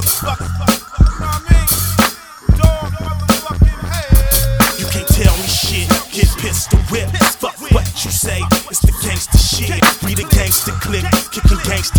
You can't tell me shit, get pistol whipped. Fuck what you say, it's the gangsta shit. We the gangsta clique, kicking gangsta